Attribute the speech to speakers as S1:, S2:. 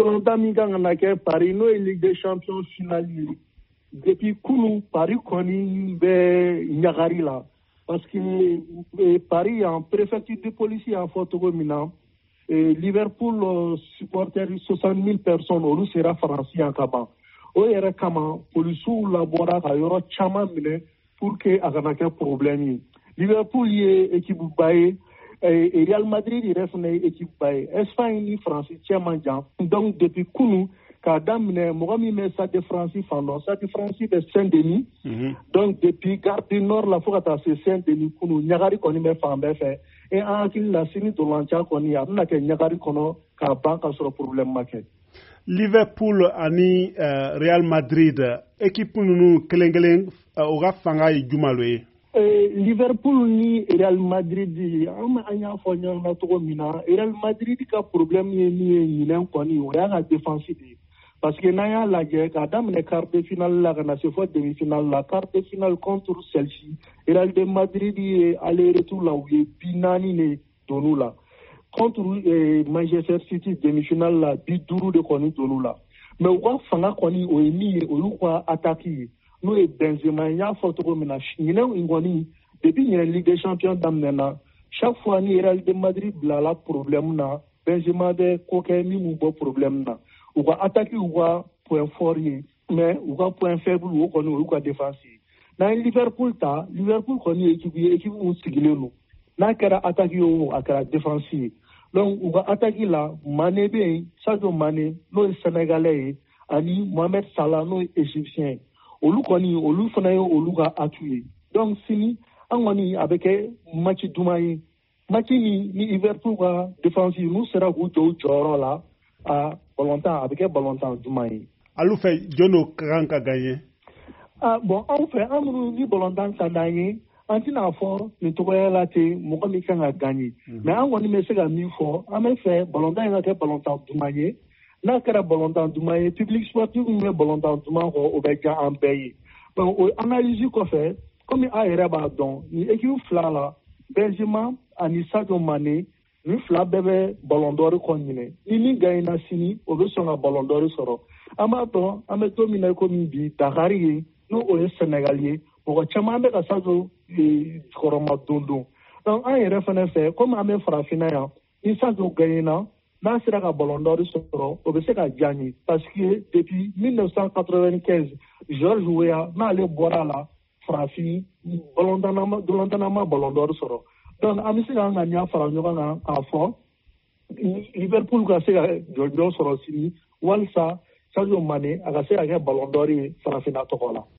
S1: ballon min kan na kɛ Paris n'o ye Ligue des Champions finale ye depuis kunu Paris kɔni bɛ ɲagari la parce que Paris en préfecture de police y'a fɔ cogo min na Liverpool supporters 60,000 personnes olu sera Faransi yan ka ban o yɛrɛ kama polisiw labɔra ka yɔrɔ caman minɛ pour que a kana kɛ problème ye Liverpool ye équipe ba ye Real Madrid yɛrɛ fana ye équipe ba ye Espagne ni Faransi cɛ man jan donc depuis kunu k'a daminɛ mɔgɔ min bɛ Stade de France fan dɔn Stade de France bɛ Saint-Denis donc depuis Gare du Nord la fo ka taa se Saint-Denis kunu ɲagari kɔni bɛ fan bɛɛ fɛ et an hakili la sini dolanca kɔni a bɛna kɛ ɲagari kɔnɔ k'a ban ka sɔrɔ problème ma kɛ.
S2: Liverpool ani Real Madrid équipe ninnu kelen-kelen o ka fanga ye jumɛn ye?
S1: Liverpool ni Real Madrid an y'a fɔ ɲɔgɔn na cogo min na Real Madrid ka problème ye min ye ɲinɛn kɔni o y'a ka défense de ye parce que n'an y'a lajɛ k'a daminɛ quart de finale la ka na se fɔ demi-finale la quart de finale contre Chelsea Real de Madrid ye aller-retour la u ye 40 de donn'u la contre Manchester City demi-finale la 50 de kɔni donn'u la mais u ka fanga kɔni o ye min ye olu ka attaque ye n'o ye Benzema n y'a fɔ cogo min na ɲinɛn in kɔni depuis ɲinɛn Ligue des Champions daminɛna chaque fois ni Real de Madrid bilala problème na Benzema bɛ ko kɛ min b'u bɔ problème na u ka attaque u ka point fort ye mais u ka point faible o kɔni olu ka défense ye n'an ye Liverpool ta Liverpool kɔni ye équipe mun sigilen don n'a kɛra attaque ye o a kɛra défense ye donc u ka attaque la Mané bɛ yen Sadio Mané n'o ye Sénégalais ye ani Mohamed Salah n'o ye Égyptien ye olu kɔni olu fana ye olu ka atout ye donc sini an kɔni a bɛ kɛ match duman ye match ni Liverpool ka défense n'u sera k'u jɔ u jɔyɔrɔ la a bɛ kɛ ballontan duman ye.
S2: Alu fɛ jɔn ka kan ka gagner?
S1: Bon anw fɛ an minnu ni ballontan ka d'an ye an tɛna fɔ nin cogoya la ten mɔgɔ min kan ka gagner mais an kɔni bɛ se ka min fɔ an bɛ fɛ ballontan in ka kɛ ballontan duman ye n'a kɛra ballontan duman ye public sportif min bɛ ballontan duman kɔ o bɛ diya an bɛɛ ye donc o analyse kɔfɛ komi an yɛrɛ b'a dɔn ni équipe fila la Benzema ani Sadio Mané ni fila bɛɛ bɛ ballon d'or kɔ ɲinɛ ni min gagnera sini o bɛ sɔn ka ballon d'or sɔrɔ an b'a dɔn an bɛ don min na komi bi Dakar ye n'o o ye Sénégal ye mɔgɔ caman bɛ ka Sadio kɔrɔma don donc an yɛrɛ fana fɛ komi an bɛ farafinna yan ni Sadio gagnera n'a sera ka ballon d'or sɔrɔ o bɛ se ka diya n ye parce que depuis 1995 Georges Weah n'ale bɔra la farafin dolantan ma ballon d'or sɔrɔ donc an bɛ se k'an ka ɲɛ fara ɲɔgɔn kan k'a fɔ Liverpool ka se ka jɔnjɔn sɔrɔ sini walisa Sadio Mané a ka se ka kɛ ballon d'or ye farafinna tɔgɔ la.